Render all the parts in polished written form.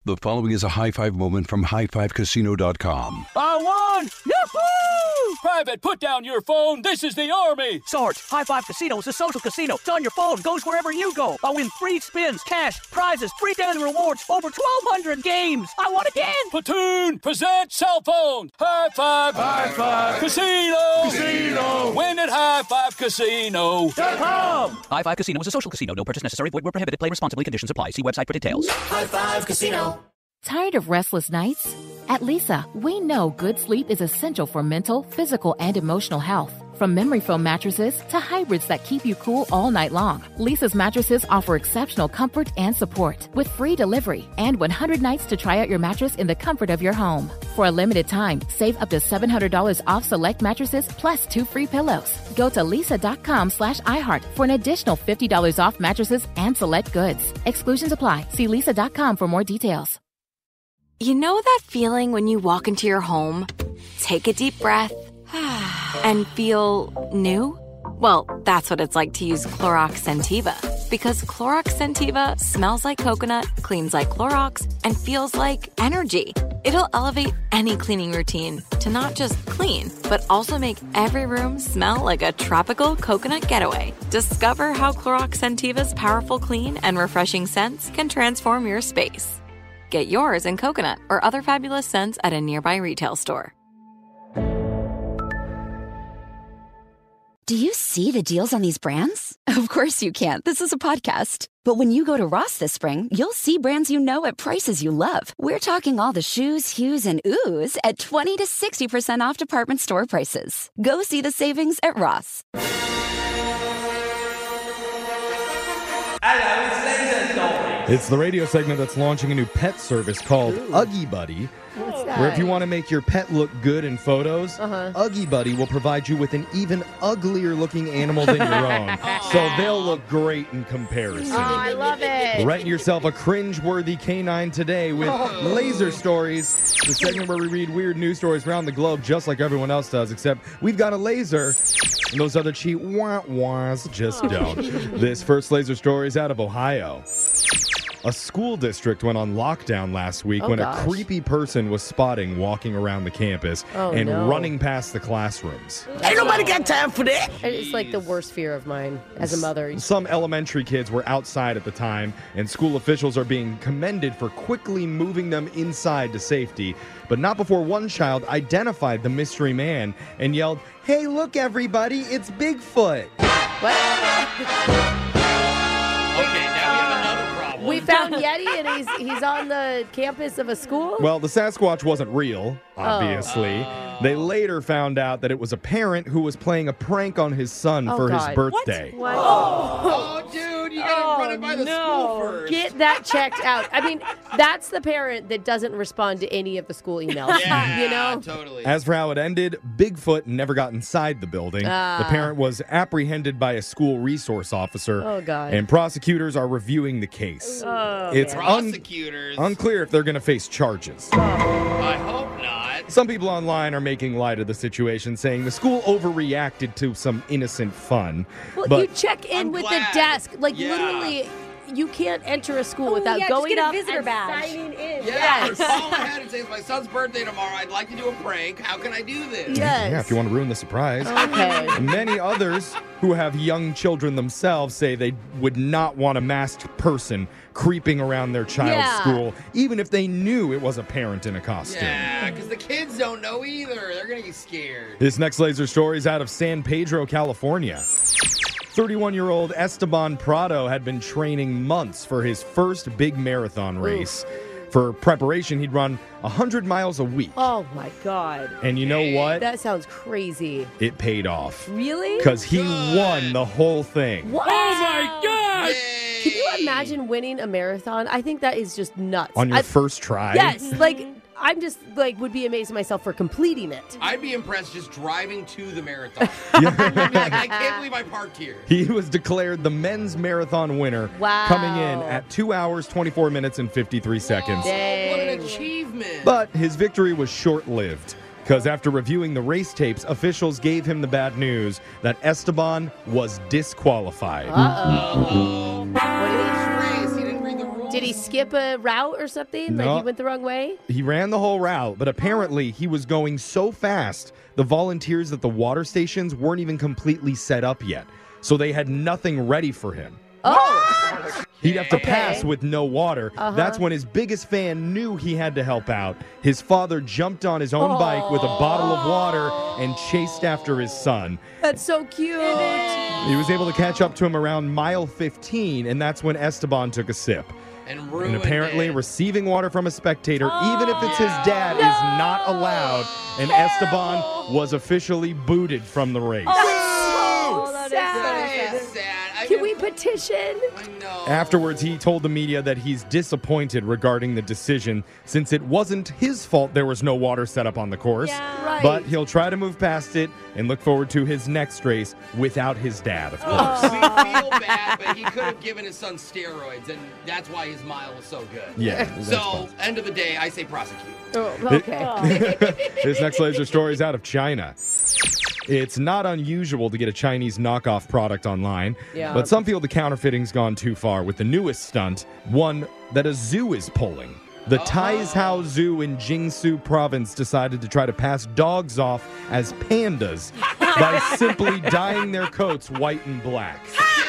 The following is a high-five moment from highfivecasino.com. I won! Yahoo! Private, put down your phone. This is the Army. Sarge, High Five Casino is a social casino. It's on your phone. Goes wherever you go. I win free spins, cash, prizes, free daily rewards, over 1,200 games. I won again. Platoon, present cell phone. High Five. High Five. Casino. Win at highfivecasino.com. High Five Casino is a social casino. No purchase necessary. Void where prohibited. Play responsibly. Conditions apply. See website for details. High Five Casino. Tired of restless nights? At Leesa, we know good sleep is essential for mental, physical, and emotional health. From memory foam mattresses to hybrids that keep you cool all night long, Leesa's mattresses offer exceptional comfort and support with free delivery and 100 nights to try out your mattress in the comfort of your home. For a limited time, save up to $700 off select mattresses plus 2 free pillows. Go to leesa.com/iHeart for an additional $50 off mattresses and select goods. Exclusions apply. See leesa.com for more details. You know that feeling when you walk into your home, take a deep breath, and feel new? Well, that's what it's like to use Clorox Scentiva. Because Clorox Scentiva smells like coconut, cleans like Clorox, and feels like energy. It'll elevate any cleaning routine to not just clean, but also make every room smell like a tropical coconut getaway. Discover how Clorox Scentiva's powerful clean and refreshing scents can transform your space. Get yours in coconut or other fabulous scents at a nearby retail store. Do you see the deals on these brands? Of course you can. This is a podcast. But when you go to Ross this spring, you'll see brands you know at prices you love. We're talking all the shoes, hues, and oohs at 20 to 60% off department store prices. Go see the savings at Ross. It's the radio segment that's launching a new pet service called Uggy Buddy. What's that? Where if you want to make your pet look good in photos, Uggy Buddy will provide you with an even uglier looking animal than your own. So they'll look great in comparison. Oh, I love it. Rent yourself a cringe-worthy canine today with Laser Stories, the segment where we read weird news stories around the globe just like everyone else does, except we've got a laser, and those other cheap wah-wahs just don't. This first laser story is out of Ohio. A school district went on lockdown last week when a creepy person was spotting walking around the campus running past the classrooms. Ain't nobody got time for that. It's like the worst fear of mine as a mother. Some elementary kids were outside at the time, and school officials are being commended for quickly moving them inside to safety, but not before one child identified the mystery man and yelled, "Hey, look, everybody, it's Bigfoot." What? Okay, now we have another problem. We found Yeti and he's on the campus of a school? Well, the Sasquatch wasn't real, obviously. They later found out that it was a parent who was playing a prank on his son for his birthday. What? Oh, dude, you gotta run it by the school first. Get that checked out. I mean, that's the parent that doesn't respond to any of the school emails. Yeah, you know? Totally. As for how it ended, Bigfoot never got inside the building. The parent was apprehended by a school resource officer. Oh, God. And prosecutors are reviewing the case. It's Prosecutors. unclear if they're going to face charges. I hope not. Some people online are making light of the situation, saying the school overreacted to some innocent fun. Well, but you check in with the desk. Like, literally, you can't enter a school without going just get a up visitor and badge. signing in. Yeah, call ahead and say, it's my son's birthday tomorrow. I'd like to do a prank. How can I do this? Yes. Yeah, if you want to ruin the surprise. Okay. Many others who have young children themselves say they would not want a masked person creeping around their child's school, even if they knew it was a parent in a costume. Yeah, because the kids don't know either. They're going to get scared. This next laser story is out of San Pedro, California. 31-year-old Esteban Prado had been training months for his first big marathon race. For preparation, he'd run 100 miles a week. Oh, my God. And you know what? That sounds crazy. It paid off. Really? Because he won the whole thing. What? Oh, my God. Can you imagine winning a marathon? I think that is just nuts. On your first try? Yes. Like, I'm just, like, would be amazed at myself for completing it. I'd be impressed just driving to the marathon. I can't believe I parked here. He was declared the men's marathon winner, coming in at 2 hours, 24 minutes, and 53 seconds. Dang. What an achievement. But his victory was short-lived, because after reviewing the race tapes, officials gave him the bad news that Esteban was disqualified. Uh-oh. What did he race? He didn't read the rules. Did he skip a route or something? No. Like he went the wrong way? He ran the whole route, but apparently he was going so fast, the volunteers at the water stations weren't even completely set up yet. So they had nothing ready for him. Oh. He'd have to pass with no water. That's when his biggest fan knew he had to help out. His father jumped on his own bike with a bottle of water and chased after his son. That's so cute. He was able to catch up to him around mile 15, and that's when Esteban took a sip. And apparently, it. receiving water from a spectator, even if it's his dad, is not allowed. And Esteban was officially booted from the race. That is sad. Can we petition? I know. Afterwards, he told the media that he's disappointed regarding the decision since it wasn't his fault there was no water set up on the course. Yeah. Right. But he'll try to move past it and look forward to his next race without his dad, of course. We feel bad, but he could have given his son steroids, and that's why his mile was so good. Yeah. that's So, fun. end of the day, I say prosecute. Oh, okay. This next laser story is out of China. It's not unusual to get a Chinese knockoff product online, Yeah. but some feel the counterfeiting's gone too far with the newest stunt, one that a zoo is pulling. The Taizhou Zoo in Jiangsu province decided to try to pass dogs off as pandas by simply dyeing their coats white and black.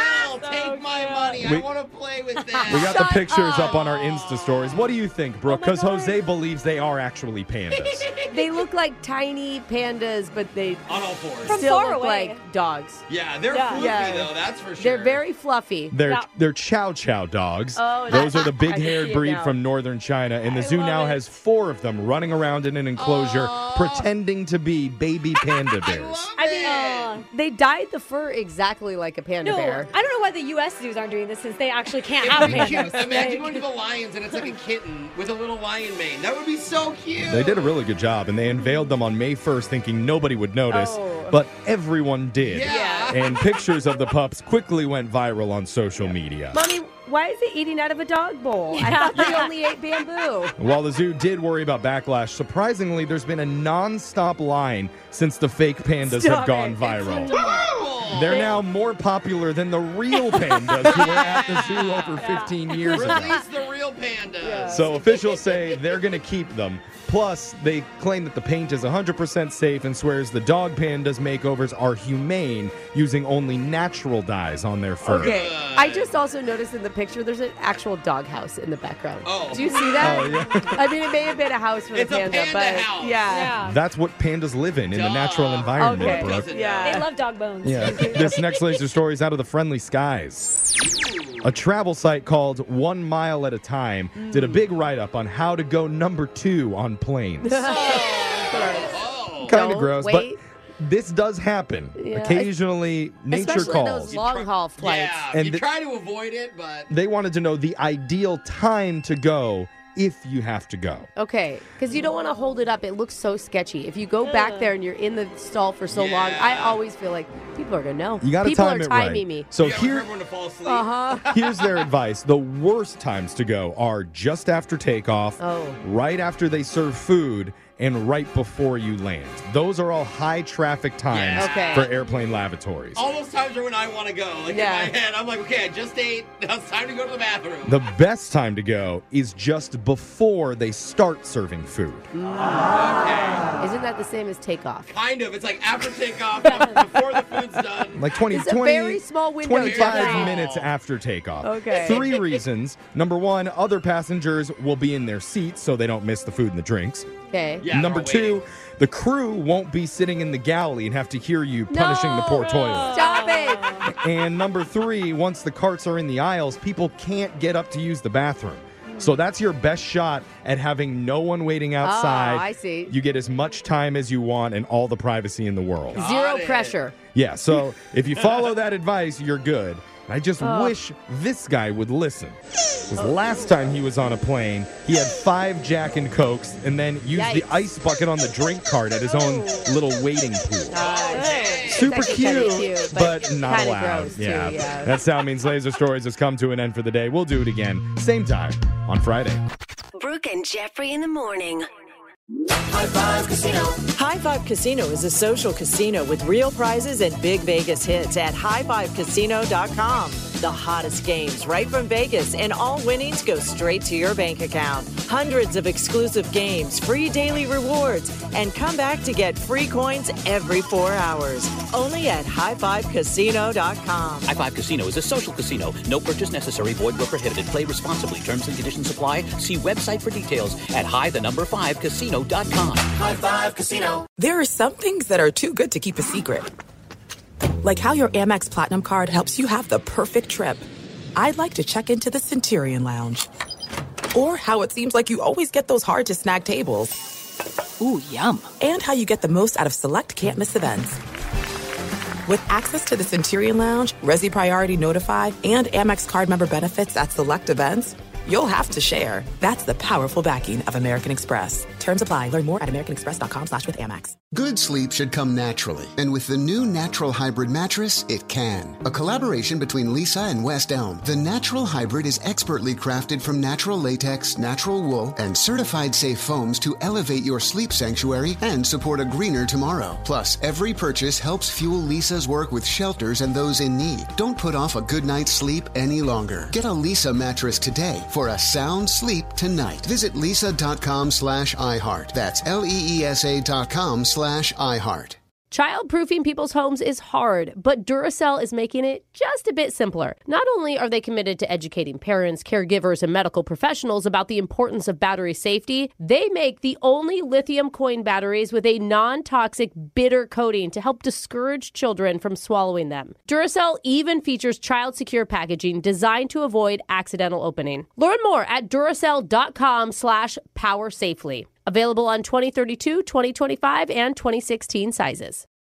Take my money. I want to play with that. We got the pictures up on our Insta stories. What do you think, Brooke? Because Jose believes they are actually pandas. They look like tiny pandas, but they On all fours. still far look away. like dogs. Yeah, they're Yeah. fluffy, Yeah. though, that's for sure. They're very fluffy. They're Chow Chow dogs. Oh, Those are the I see big-haired it breed now. from northern China, and the zoo love now it. has 4 of them running around in an enclosure pretending to be baby panda bears. I mean, they dyed the fur exactly like a panda No, bear. I don't know why the U.S. zoos aren't doing this since they actually can't It have would be cute. pandas. Imagine going to the lions and it's like a kitten with a little lion mane. That would be so cute. They did a really good job, and they unveiled them on May 1st thinking nobody would notice, Oh. but everyone did. Yeah. And pictures of the pups quickly went viral on social media. Mommy, why is it eating out of a dog bowl? I thought they only ate bamboo. While the zoo did worry about backlash, surprisingly, there's been a non-stop line since the fake pandas have Stop gone it. viral. Cool. They're now more popular than the real pandas who were at the zoo over 15 years ago. Release the real pandas. So officials say they're going to keep them. Plus, they claim that the paint is 100% safe and swears the dog pandas makeovers are humane, using only natural dyes on their fur. Okay. I just also noticed in the picture there's an actual doghouse in the background. Oh. Do you see that? Oh, yeah. I mean, it may have been a house for It's a the panda, panda but house. yeah. That's what pandas live in the natural Duh. environment, Okay. Brooke. Doesn't Yeah. They love dog bones. Yeah. This next laser story is out of the friendly skies. A travel site called 1 Mile at a Time did a big write-up on how to go number 2 on planes. Oh. Kind of Don't gross, wait. but this does happen. Yeah. Occasionally, nature Especially calls. those long haul flights. Yeah, And you the- try to avoid it, but They wanted to know the ideal time to go if you have to go. Okay, because you don't want to hold it up. It looks so sketchy. If you go back there and you're in the stall for so long, I always feel like people are going to know. You got to People time are it timing right. me. So you gotta wait for here, everyone to fall asleep. here's their advice. The worst times to go are just after takeoff, right after they serve food, and right before you land. Those are all high traffic times Okay. for airplane lavatories. All those times are when I want to go. Like Yeah. in my head, I'm like, okay, I just ate. Now it's time to go to the bathroom. The best time to go is just before they start serving food. Isn't that the same as takeoff? Kind of. It's like after takeoff, before the food's done. Like 20, It's a 20 very small window. 25 Jeffrey. minutes after takeoff. Okay. 3 reasons. Number 1, other passengers will be in their seats so they don't miss the food and the drinks. Okay. Yeah, Number we're 2, waiting. the crew won't be sitting in the galley and have to hear you punishing the poor toilet. Stop it. And number 3, once the carts are in the aisles, people can't get up to use the bathroom. So that's your best shot at having no one waiting outside. Oh, I see. You get as much time as you want and all the privacy in the world. Zero it. pressure. Yeah, so if you follow that advice, you're good. I just wish this guy would listen. Because last time he was on a plane, he had 5 Jack and Cokes and then used the Yikes. ice bucket on the drink cart at his own little waiting pool. Super It's actually kinda cute, cute, but not kinda allowed. gross, too, yeah. That sound means Laser Stories has come to an end for the day. We'll do it again, same time on Friday. Brooke and Jeffrey in the morning. High Five Casino. High Five Casino is a social casino with real prizes and big Vegas hits at highfivecasino.com. The hottest games right from Vegas, and all winnings go straight to your bank account. Hundreds of exclusive games, free daily rewards, and come back to get free coins every 4 hours. Only at highfivecasino.com. High Five Casino is a social casino. No purchase necessary. Void where prohibited. Play responsibly. Terms and conditions apply. See website for details at high5casino.com. High Five Casino. There are some things that are too good to keep a secret. Like how your Amex Platinum card helps you have the perfect trip. I'd like to check into the Centurion Lounge. Or how it seems like you always get those hard-to-snag tables. Ooh, yum. And how you get the most out of select can't-miss events. With access to the Centurion Lounge, Resi Priority Notify, and Amex card member benefits at select events, you'll have to share. That's the powerful backing of American Express. Terms apply. Learn more at americanexpress.com/withAmex. Good sleep should come naturally. And with the new Natural Hybrid mattress, it can. A collaboration between Lisa and West Elm, the Natural Hybrid is expertly crafted from natural latex, natural wool, and certified safe foams to elevate your sleep sanctuary and support a greener tomorrow. Plus, every purchase helps fuel Lisa's work with shelters and those in need. Don't put off a good night's sleep any longer. Get a Lisa mattress today for a sound sleep tonight. Visit lisa.com/iHeart. That's LEESA.com/iHeart. Childproofing people's homes is hard, but Duracell is making it just a bit simpler. Not only are they committed to educating parents, caregivers, and medical professionals about the importance of battery safety, they make the only lithium coin batteries with a non-toxic bitter coating to help discourage children from swallowing them. Duracell even features child-secure packaging designed to avoid accidental opening. Learn more at Duracell.com/powersafely. Available on 2032, 2025, and 2016 sizes.